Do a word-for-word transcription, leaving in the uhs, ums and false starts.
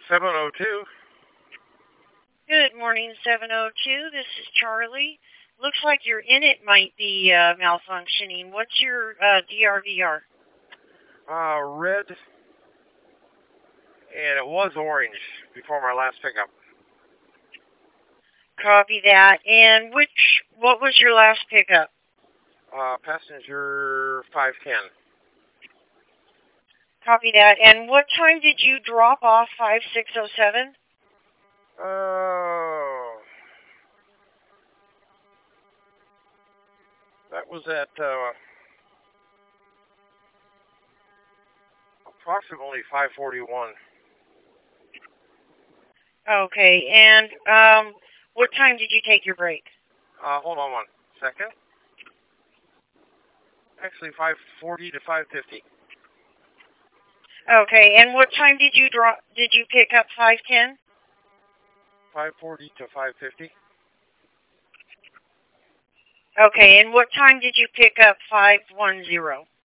seven oh two. Good morning, seven oh two. This is Charlie. Looks like your init might be uh, malfunctioning. What's your uh, D R V R? Uh, red. And it was orange before my last pickup. Copy that. And which? What was your last pickup? Uh, passenger five ten. Copy that. And what time did you drop off five six oh seven? Oh. That was at uh, approximately five forty-one. Okay. And um, what time did you take your break? Uh, hold on one second. Actually, five forty to five fifty. Okay. And what time did you drop? Did you pick up five ten? five forty to five fifty. Okay. And what time did you pick up five one zero?